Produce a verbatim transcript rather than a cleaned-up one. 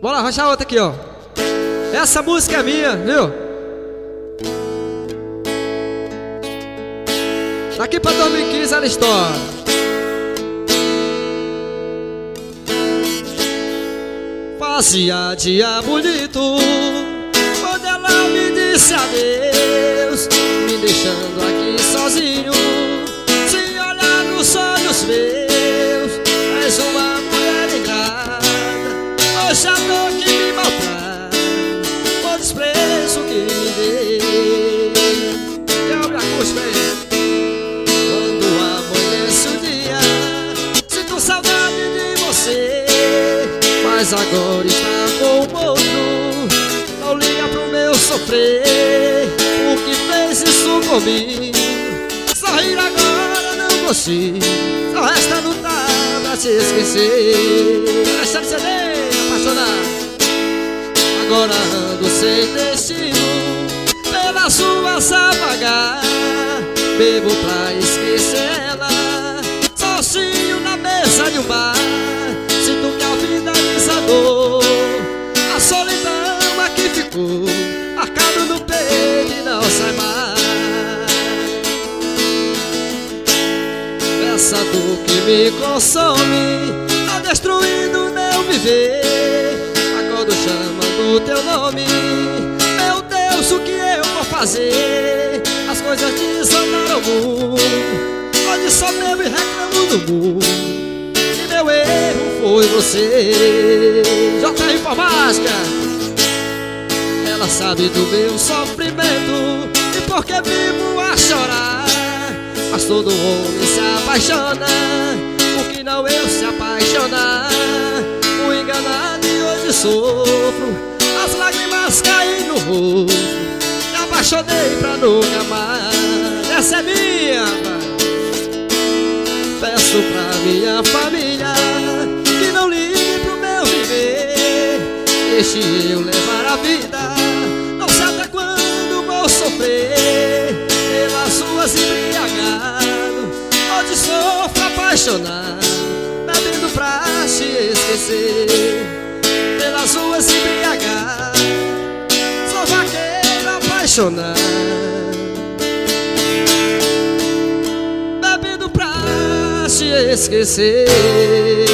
Bora arranjar outra aqui, ó. Essa música é minha, viu? Daqui pra dois mil e quinze ela estoura. Fazia dia bonito quando ela me disse adeus, me deixando aqui sozinho, sem olhar nos olhos meus. És uma mulher ingrata, hoje a dor que me maltrata, o desprezo que me deu. Eu me acostumei. Quando amanhece o dia, sinto saudade de você, mas agora está com o outro. Não liga pro meu sofrer, o que fez isso comigo. Sorrir agora não consigo, só resta lutar pra te esquecer. Deixando C D, apaixonado. Agora ando sem destino, pelas ruas a vagar. Bebo pra esquecer ela, sozinho na mesa de um bar. Sinto que a vida desandou, a solidão aqui ficou marcado no peito e não sai mais. Essa dor que me consome tá destruindo meu viver. Acordo chamando teu nome, meu Deus, o que eu vou fazer? As coisas desandaram muito, hoje só bebo e reclamo do mundo. E meu erro foi você. J R Informática. Ela sabe do meu sofrimento e porque vivo a chorar. Mas todo homem se apaixona, por que não eu se apaixonar? Fui enganado e hoje sofro, as lágrimas caem no rosto. Me apaixonei pra nunca mais. Essa é minha, pai. Peço pra minha família que não ligue pro meu viver, deixe eu levar a vida. Não sei até quando vou sofrer pelas ruas embriagado, onde sofro apaixonado, bebendo pra te esquecer. Pelas ruas embriagado, sou vaqueiro apaixonado, te esquecer.